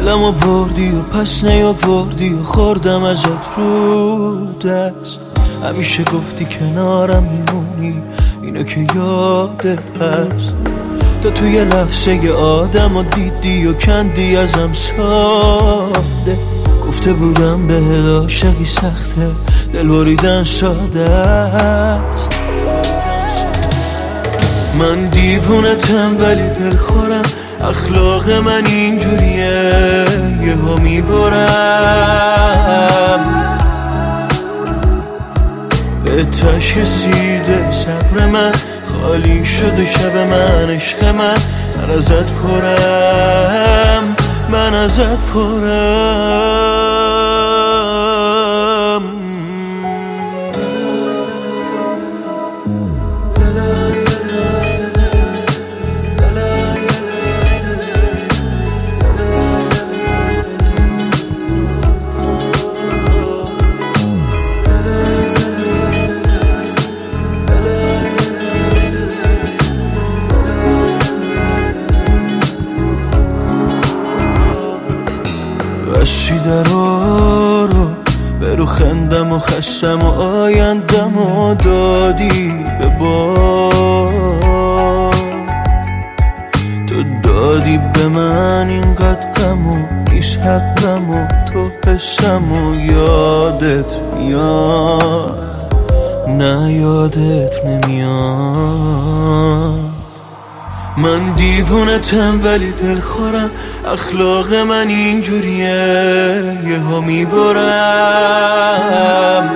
دلمو بردی و پس نیاوردی و خوردم ازت رو دست. همیشه گفتی کنارم میمونی، اینو که یادت هست. تو توی لحظه آدم و دیدی و کندی ازم ساده. گفته بودم بهت عاشقی سخته، دل بریدن ساده است. من دیوونتم ولی دلخورم، اخلاق من اینجوریه یهو میبرم. به تش رسیده صبر من، خالی شده شب من، عشق من ازت پرم، من ازت پرم. بسی درا رو برو خندم و خستم و آیندم و دادی به باد. تو دادی به من اینقدر غم و نیست حقم و تو حسم و یادت میاد، نه یادت نمیاد. من دیوونتم ولی دلخورم، اخلاق من اینجوریه یهو میبرم.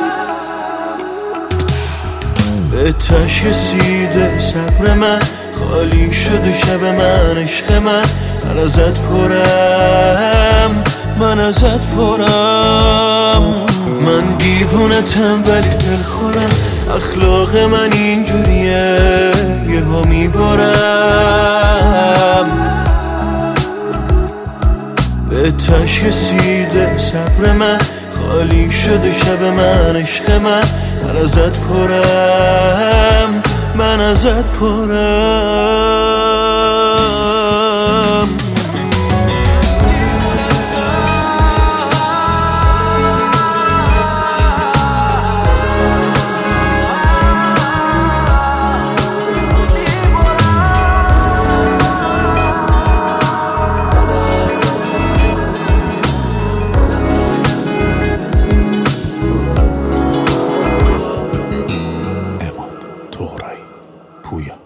به تش رسیده صبر من، خالی شده شب من، عشق من ازت پرم، من ازت پرم. من دیوونتم ولی دلخورم، اخلاق من اینجوریه یهو میبرم. به تش رسیده صبر من، خالی شده شب من، عشق من ازت پرم، من ازت پرم. Toğray, Puya.